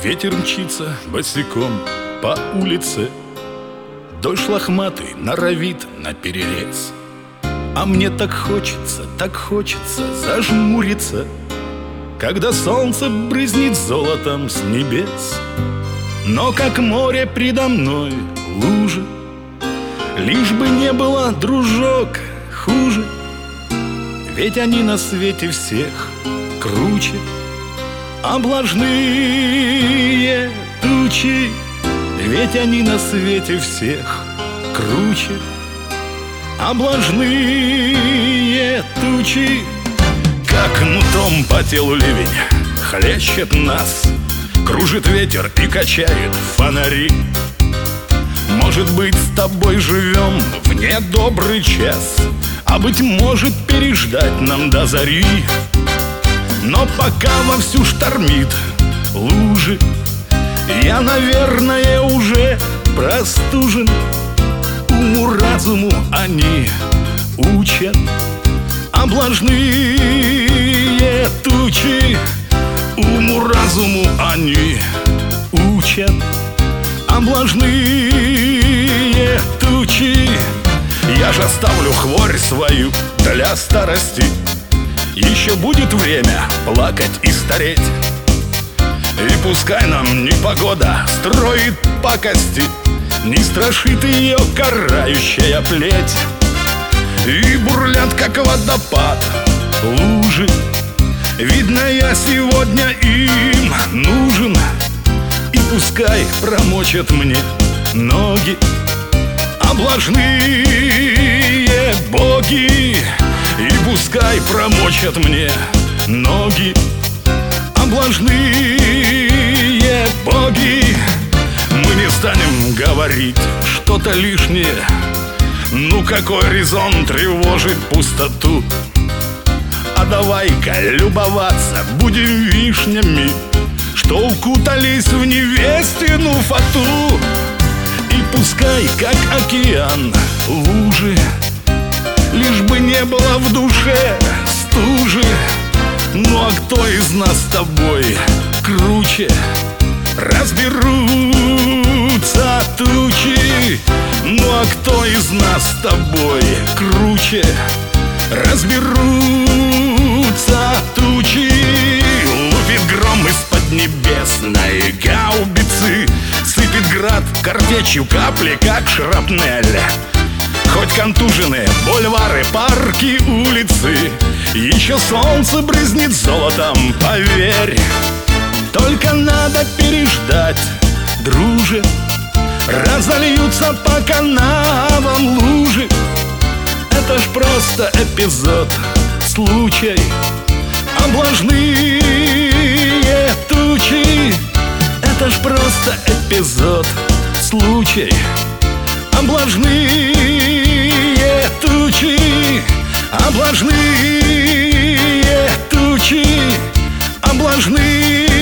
Ветер мчится босиком по улице, дождь лохматый норовит наперерез. А мне так хочется зажмуриться, когда солнце брызнет золотом с небес. Но как море предо мной лужи, лишь бы не было, дружок, хуже. Ведь они на свете всех круче. Облажные тучи, ведь они на свете всех круче. Облажные тучи, как кнутом по телу ливень хлещет нас, кружит ветер и качает фонари. Может быть, с тобой живем в недобрый час, а быть может, переждать нам до зари. Но пока вовсю штормит лужи, я, наверное, уже простужен. Уму-разуму они учат. Облажные тучи, уму-разуму они учат. Облажные тучи, я же оставлю хворь свою для старости. Еще будет время плакать и стареть. И пускай нам непогода строит пакости, не страшит ее карающая плеть. И бурлят, как водопад, лужи. Видно, я сегодня им нужен. И пускай промочат мне ноги облажные боги. И пускай промочат мне ноги облажные боги. Мы не станем говорить что-то лишнее. Ну какой резон тревожить пустоту? А давай-ка любоваться будем вишнями, что укутались в невестину фату. И пускай, как океан, лужи, лишь бы не было в душе стужи. Ну а кто из нас с тобой круче? Разберутся тучи. Ну а кто из нас с тобой круче? Разберутся тучи. Лупит гром из-под небесной гаубицы, сыпет град картечью капли, как шрапнель. Хоть контуженные бульвары, парки, улицы, еще солнце брызнет золотом, поверь. Только надо переждать, друже. Разольются по канавам лужи. Это ж просто эпизод, случай. Облажные тучи. Это ж просто эпизод, случай. Облажные тучи. Облажные тучи. Облажные